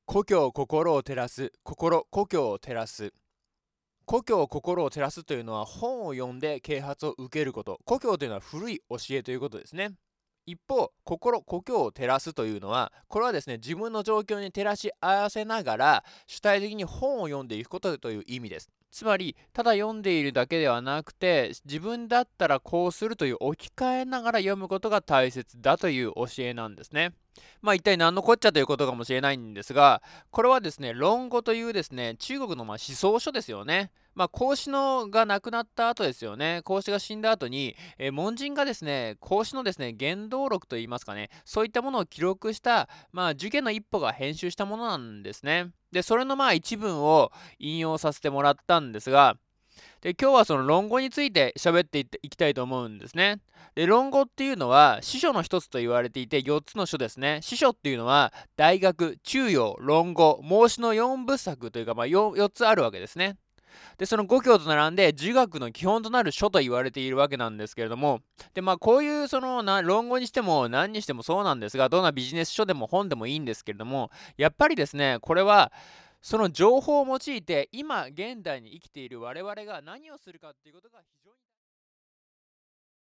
故郷心を照らす、故郷を照らす。故郷心を照らすというのは本を読んで啓発を受けること。故郷というのは古い教えということですね。一方、故郷を照らすというのは、これはですね、自分の状況に照らし合わせながら、主体的に本を読んでいくことという意味です。つまり、ただ読んでいるだけではなくて、自分だったらこうするという置き換えながら読むことが大切だという教えなんですね。一体何のこっちゃということかもしれないんですが、これはですね、論語というですね、中国の思想書ですよね。孔子のが亡くなった後ですよね。孔子が死んだ後に、門人がですね、孔子のですね、言動録といいますかね、そういったものを記録した、受験の一歩が編集したものなんですね。で、それの一文を引用させてもらったんですが、で、今日はその論語について喋っていきたいと思うんですね。で、論語っていうのは司書の一つと言われていて、4つの書ですね。司書っていうのは大学、中庸、論語、孟子の4部作というか、4つあるわけですね。で、その5教と並んで儒学の基本となる書と言われているわけなんですけれども、で、こういう論語にしても何にしてもそうなんですが、どんなビジネス書でも本でもいいんですけれども、やっぱりですね、これはその情報を用いて今現代に生きている我々が何をするかっていうことが非常に